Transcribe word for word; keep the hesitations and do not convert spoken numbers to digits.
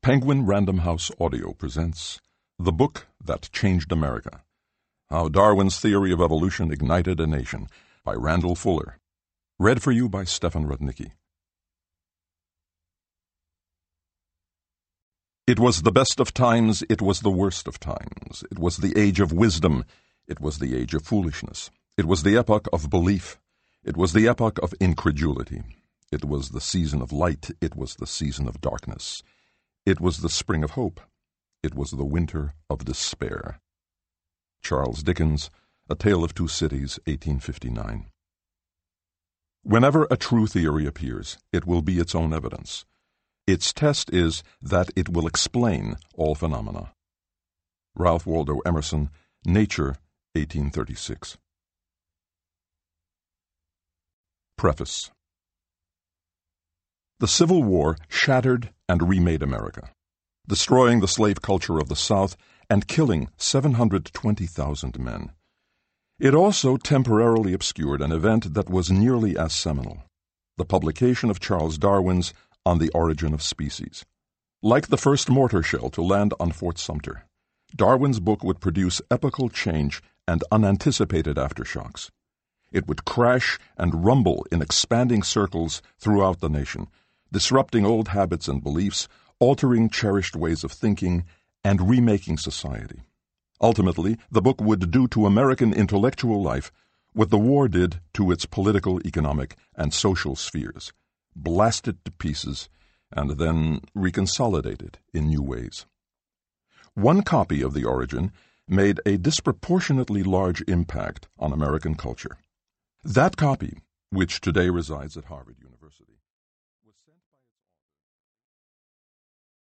Penguin Random House Audio presents The Book That Changed America, How Darwin's Theory of Evolution Ignited a Nation, by Randall Fuller. Read for you by Stefan Rudnicki. It was the best of times, it was the worst of times. It was the age of wisdom, it was the age of foolishness. It was the epoch of belief, it was the epoch of incredulity. It was the season of light, it was the season of darkness. It was the spring of hope. It was the winter of despair. Charles Dickens, A Tale of Two Cities, eighteen fifty-nine. Whenever a true theory appears, it will be its own evidence. Its test is that it will explain all phenomena. Ralph Waldo Emerson, Nature, eighteen thirty-six. Preface. The Civil War shattered and remade America, destroying the slave culture of the South and killing seven hundred twenty thousand men. It also temporarily obscured an event that was nearly as seminal, the publication of Charles Darwin's On the Origin of Species. Like the first mortar shell to land on Fort Sumter, Darwin's book would produce epochal change and unanticipated aftershocks. It would crash and rumble in expanding circles throughout the nation, disrupting old habits and beliefs, altering cherished ways of thinking, and remaking society. Ultimately, the book would do to American intellectual life what the war did to its political, economic, and social spheres: blast it to pieces and then reconsolidate it in new ways. One copy of The Origin made a disproportionately large impact on American culture. That copy, which today resides at Harvard University,